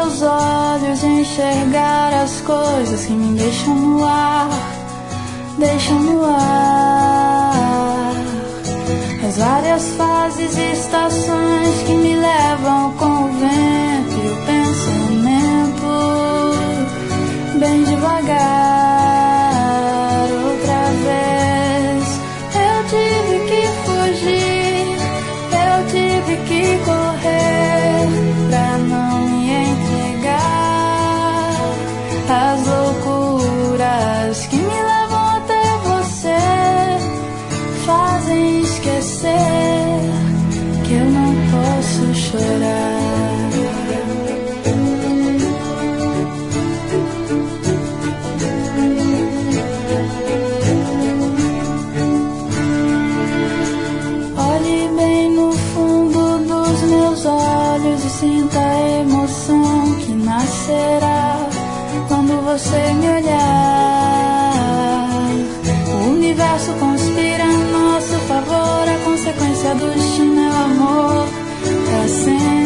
meus olhos enxergar as coisas que me deixam no ar, deixam no ar. As várias fases e estações que me levam com o vento e o pensamento, bem devagar. Outra vez eu tive que fugir, eu tive que correr pra não me entregar às loucuras que me levam até você, fazem esquecer que eu não posso chorar. Olhe bem no fundo dos meus olhos e sinta a emoção que nascerá quando você me olhar. O universo conspira a nosso favor, a consequência do destino é o amor pra sempre.